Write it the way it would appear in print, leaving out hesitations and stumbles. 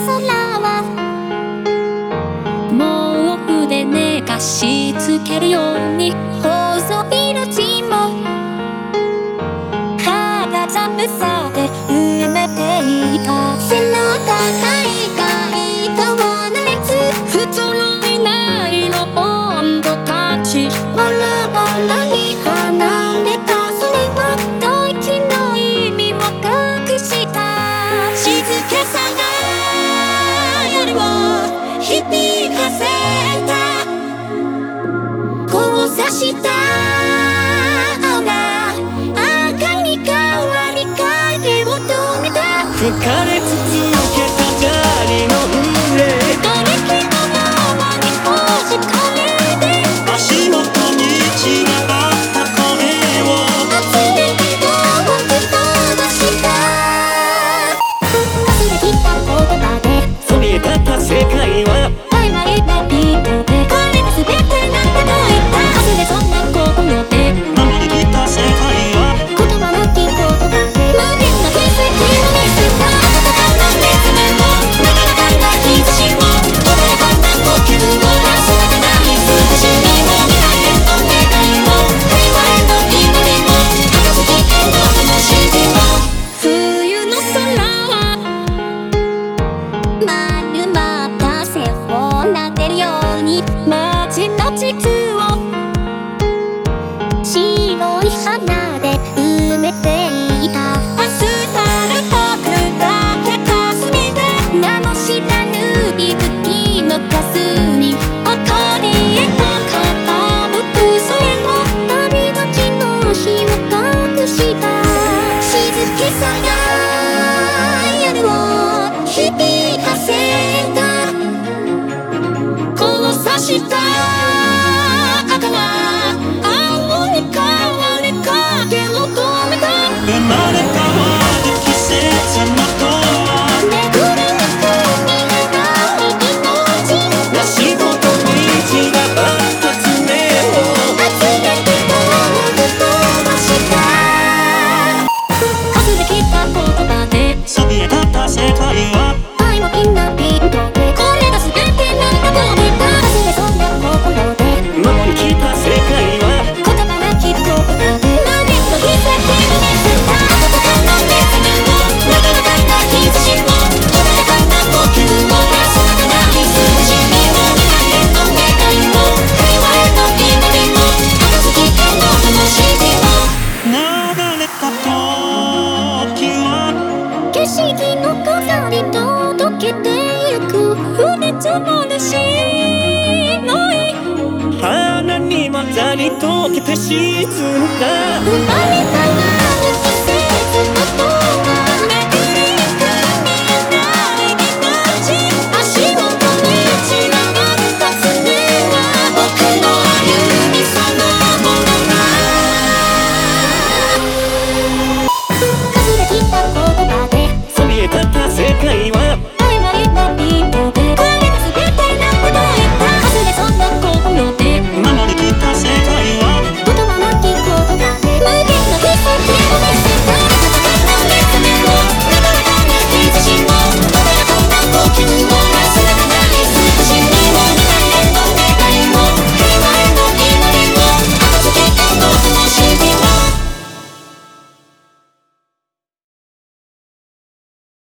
空はもう筆寝かしつけるように細い路地も肌寒さで埋めていた背の高い街灯の熱不揃いないの温度たちバラバラに離れたそれは大気の意味を隠した静けさが夜を響かせた交差した青が赤に変わり影を止めた吹かれ続けた砂利の上瓦礫のままに押し込めて足元に散らばった声を集めて遠く飛ばした忘れきった言葉でそびえ立った世界は曖昧なビートでこれが全てなんだと言った忘れそんな心で守りきった世界は言葉なき言葉で無限の奇跡を見せた温かな熱面をなかなかな日差しを穏やかな呼吸を忘れてない少しにも未来への願いを平和への祈りを片付けへの楽しみを冬の空は丸まった背を撫でるように街の地図を白い花で埋めていたアスファルト砕けた隅で名も知らぬ息吹の霞誇りへと傾くそれも旅立ちの日を隠した静けさが夜を響かせた交差した赤が青に変わり影を止めた生まれ変わる季節のとは巡りにく見えない命足元に散らばった爪を集めて遠く飛ばした隠れきった言葉でそびえ立った世界は曖昧なビートでこれが全てなんだと言った忘れそうな心で守りきった世界は言葉なき言葉で無限の奇跡を見せた温かな熱面をなかなかな日差しを穏やかな呼吸を忘れてない少しにも未来への願いを平和への祈りを片付けへの楽しみを流れた時は景色の飾り届けてゆく船積もる白い花に混ざり溶けて沈んだ生まれた